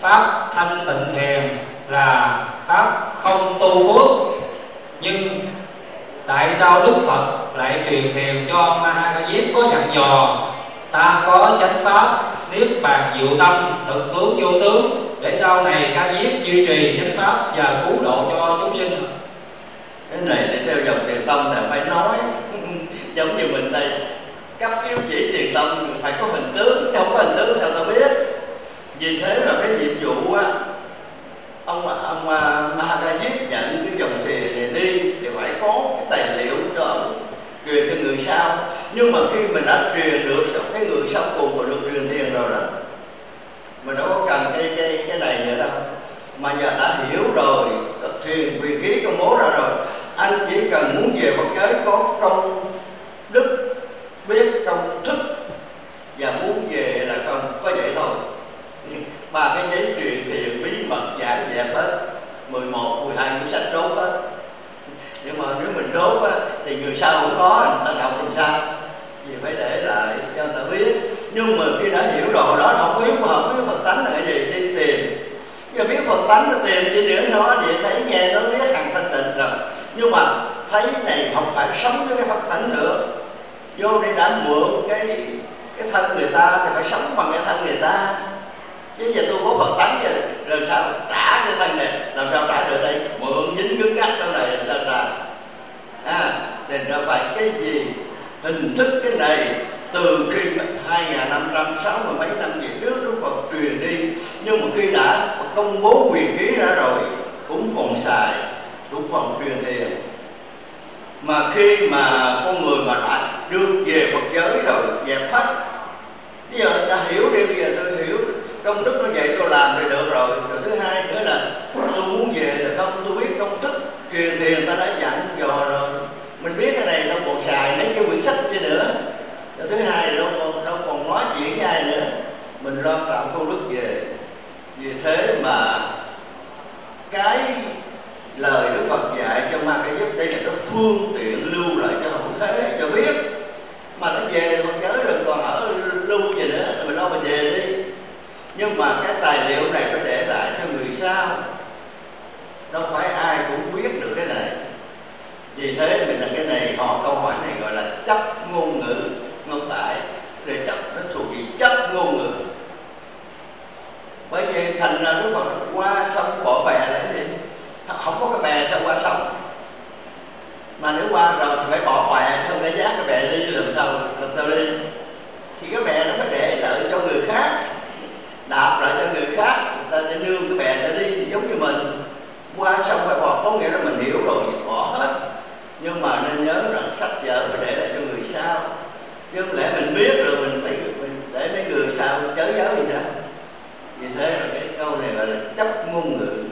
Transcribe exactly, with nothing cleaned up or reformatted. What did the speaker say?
pháp thanh tịnh thiền là pháp không tu phước, nhưng tại sao Đức Phật lại truyền thiền cho Ma Ha Diếp có dặn dò ta có chánh pháp niết bàn diệu tâm thực tướng vô tướng để sau này Ca Diếp duy trì chánh pháp và cứu độ cho chúng sinh? Cái này để theo dòng thiền tông là phải nói giống như mình đây cấp yếu chỉ thiền tông phải có hình tướng, không có hình tướng sao ta biết. Vì thế là cái nhiệm vụ á, ông ông Ma Ha Diếp nhận cái dòng thiền này đi thì phải có cái tài liệu cho ông truyền cho người sau. Nhưng mà khi mình đã truyền được cái người sau cùng mà được truyền thiền rồi đó, mình đâu có cần cái cái cái này nữa đâu. Mà giờ đã hiểu rồi, thiền quyền khí công bố ra rồi, anh chỉ cần muốn về Phật giới có công đức, biết công thức và muốn về là không có vậy thôi. Ba cái giấy truyền thiền bí mật giảng dẹp hết, mười một, mười hai cuốn sách đốt hết. Nhưng mà nếu mình đốt á, thì người sau cũng có, người ta đọc làm sao? Vì phải để lại cho người ta biết. Nhưng mà khi đã hiểu rồi đó, không biết mà không biết Phật tánh là cái gì, đi tìm. Giờ biết Phật tánh nó tìm chỉ nữa nó vậy, thấy nghe nó biết hằng thanh tịnh rồi. Nhưng mà thấy này không phải sống với cái Phật tánh nữa. Vô đây đã mượn cái cái thân người ta thì phải sống bằng cái thân người ta. Chứ giờ tôi có Phật tánh rồi, rồi sao trả cái thân này, làm sao trả được đây? Mượn dính cứng ngắt trong này làm sao trả? À, thì ra phải cái gì? Hình thức cái này từ khi hai nghìn năm trăm sáu mươi mấy năm về trước Đức Phật truyền đi. Nhưng mà khi đã công bố quyền khí ra rồi cũng còn xài, cũng còn truyền thiền. Mà khi mà con người mà đã được về Phật giới rồi, dẹp hết, bây giờ ta hiểu đi, bây giờ tôi hiểu công đức nó vậy tôi làm thì được rồi. Rồi thứ hai nữa là tôi muốn về là không, tôi biết công thức truyền thiền ta đã dặn dò rồi, mình biết cái này đâu còn xài mấy cái quyển sách chứ nữa. Rồi thứ hai là đâu còn, đâu còn nói chuyện với ai nữa, mình lo tạo công đức về. Vì thế mà cái lời Đức Phật dạy cho Ma Ha Diếp đây là cái phương tiện lưu lại cho hậu thế cho biết. Mà nó về Phật giới rồi còn ở lưu gì nữa, mình lo mình về đi. Nhưng mà cái tài liệu này phải để lại cho người sau, đâu phải ai cũng biết được cái này. Vì thế mình là cái này, họ câu hỏi này gọi là chấp ngôn ngữ, không phải để chấp, nó thuộc về chấp ngôn ngữ. Bởi vì thành ra Đức Phật qua sông bỏ bè là cái gì? Không có cái bè sao qua sông? Mà nếu qua rồi thì phải bỏ bè, không để giác cái bè đi làm sao, làm sao đi? Thì cái bè nó phải để lại cho người khác, đạp lại cho người khác, người ta sẽ nương cái bè ta đi. Giống như mình qua sông phải bỏ, có nghĩa là mình hiểu rồi bỏ hết. Nhưng mà nên nhớ rằng sách vở phải để lại cho người sau, chứ không lẽ mình biết rồi mình phải mình để mấy người sau chớ giáo gì sao? Vì thế là cái câu này gọi là chấp ngôn ngữ.